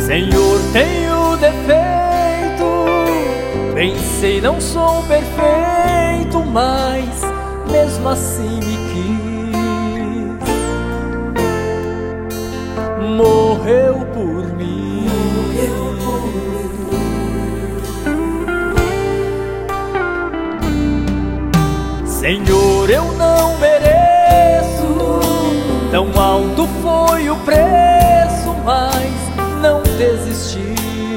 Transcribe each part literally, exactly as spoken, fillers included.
Senhor, tenho defeito, bem sei, não sou perfeito, mas mesmo assim me quis, morreu por mim. Senhor, eu não mereço, tão alto foi o preço, mas não desisti.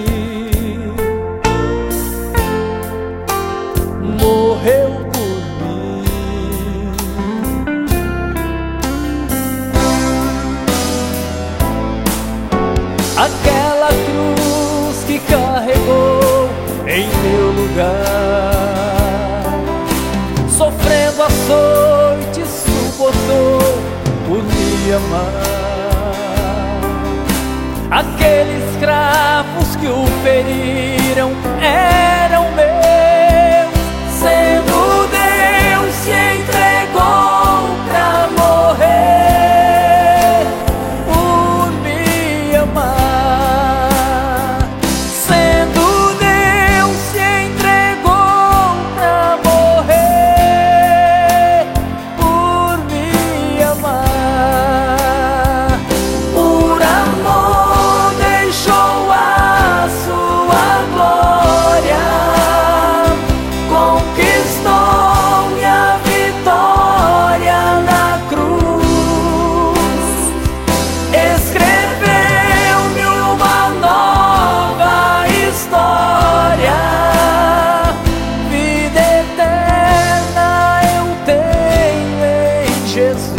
Morreu por mim. Aquela cruz que carregou em meu lugar, sofrendo açoites, suportou por me amar. Aqueles cravos que o feriram eram meus, sendo Deus se entregou pra morrer por me amar. Sendo Deus se entregou pra morrer por me amar. Por amor deixou a sua glória, conquistou minha vitória na cruz, escreveu-me uma nova história. Vida eterna eu tenho em Jesus.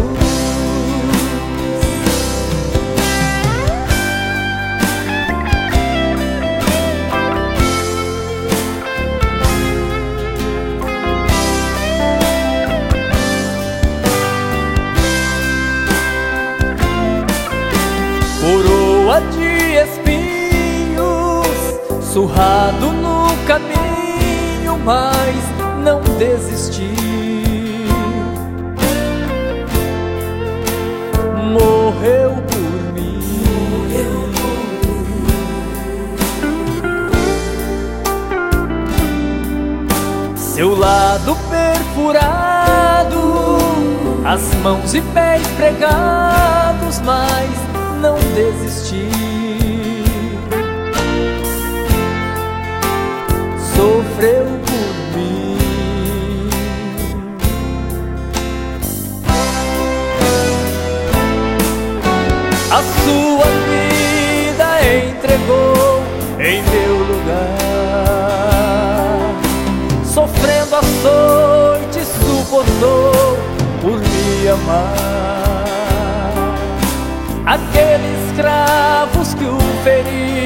Coroa de espinhos, surrado no caminho, mas não desisti. Morreu por mim. Seu lado perfurado, as mãos e pés pregados, mas não desisti. Sofreu por mim. A sua vida entregou em meu lugar, sofrendo açoites, suportou por me amar. Aqueles cravos que o feriram